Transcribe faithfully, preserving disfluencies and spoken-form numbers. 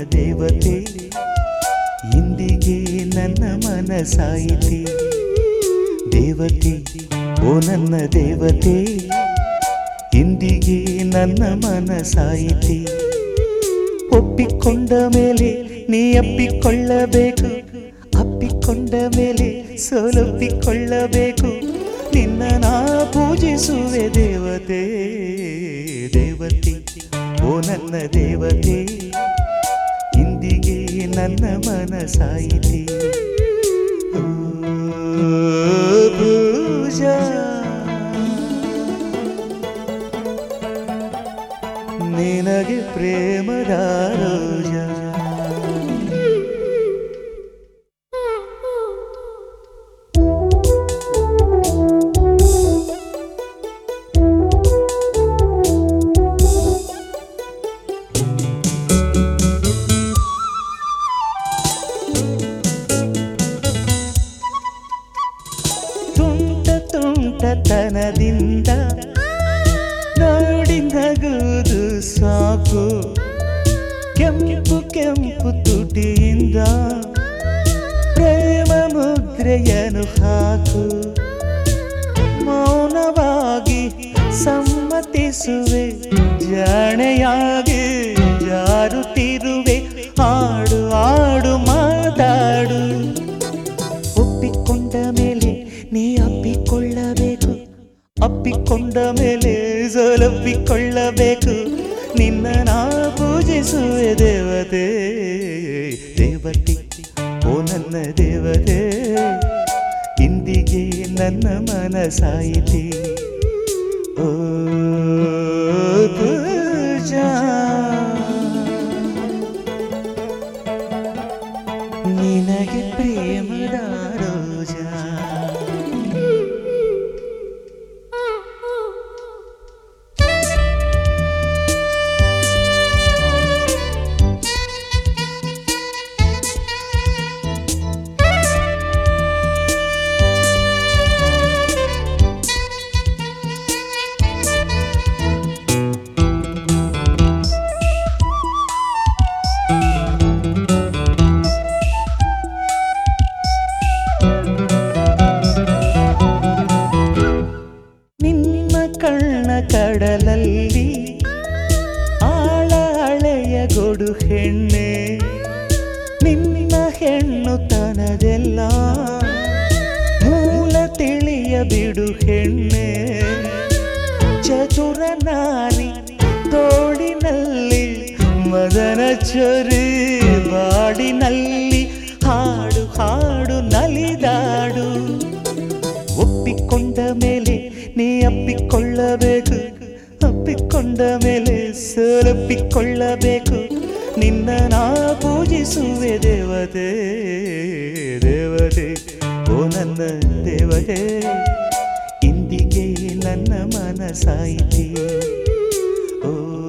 ದೇವತೆ ಇಂದಿಗೆ ನನ್ನ ಮನಸಾಯಿತೆ ದೇವತೆ ಓ ನನ್ನ ದೇವತೆ ಇಂದಿಗೆ ನನ್ನ ಮನಸಾಯಿತೆ ಒಪ್ಪಿಕೊಂಡ ಮೇಲೆ ನೀ ಅಪ್ಪಿಕೊಳ್ಳಬೇಕು ಅಪ್ಪಿಕೊಂಡ ಮೇಲೆ ಸೋಲೊಪ್ಪಿಕೊಳ್ಳಬೇಕು ನಿನ್ನ ನಾ ಪೂಜಿಸುವೆ ದೇವತೆ ದೇವತೆ ಓ ನನ್ನ ದೇವತೆ ಇಂದಿಗೆ ನನ್ನ ಮನಸಾಯಿತೆ ಪೂಜಾ ನಿನಗೆ ಪ್ರೇಮದ ರೋಜಾ ತುಂಟತನದಿಂದ ನೋಡಿ ನಗುವುದು ಸಾಕು ಕೆಂಪು ಕೆಂಪು ತುಟಿಯಿಂದ ಪ್ರೇಮ ಮುದ್ರೆಯನ್ನು ಹಾಕು ಮೌನವಾಗಿ ಸಮ್ಮತಿಸುವೆ ಜಾಣೆಯಾಗಿ ಜಾರುತ್ತಿರುವೆ ಆಡು ಆಡು ಮಾತಾಡು ಒಪ್ಪಿಕೊಂಡ ಮೇಲೆ ನೀ ಅಪ್ಪಿಕೊಳ್ಳಬೇಕು ಅಪ್ಪಿಕೊಂಡ ಮೇಲೆ ಸೋಲೊಪ್ಪಿಕೊಳ್ಳಬೇಕು ನಿನ್ನ ನಾ ಪೂಜಿಸುವೆ ದೇವತೆ ದೇವತೆ ಓ ನನ್ನ ದೇವತೆ ಇಂದಿಗೆ ನನ್ನ ಮನಸಾಯಿತೆ ಓ ಪೂಜಾ ನಿನಗೆ ಪ್ರೇಮದ ರೋಜಾ ಕಣ್ಣ ಕಡಲಲ್ಲಿ ಆಳ ಹಳೆಯ ಗೊಡು ಹೆಣ್ಣೆ ನಿನ್ನ ಹೆಣ್ಣು ತನದೆಲ್ಲ ಮೂಲ ತಿಳಿಯ ಬಿಡು ಹೆಣ್ಣೆ ಚತುರ ನಾರಿ ತೋಡಿನಲ್ಲಿ ಮದನ ಚೊರಿ ಬಾಡಿನಲ್ಲಿ ಹಾಡು ಹಾಡು ನಲಿದಾಡು ಒಪ್ಪಿಕೊಂಡ ಮೇಲೆ ನೀ ಅಪ್ಪಿಕೊಳ್ಳಬೇಕು ಅಪ್ಪಿಕೊಂಡ ಮೇಲೆ ಸೋಲೊಪ್ಪಿಕೊಳ್ಳಬೇಕು ನಿನ್ನ ನಾ ಪೂಜಿಸುವೆ ದೇವತೆ ದೇವತೆ ಓ ನನ್ನ ದೇವತೆ ಇಂದಿಗೆ ನನ್ನ ಮನಸಾಯಿತೆ ಓ